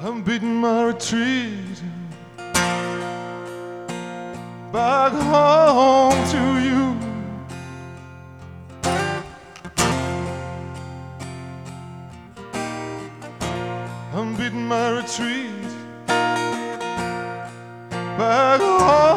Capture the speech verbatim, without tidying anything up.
I'm beating my retreat back home to you. I'm beating my retreat back home.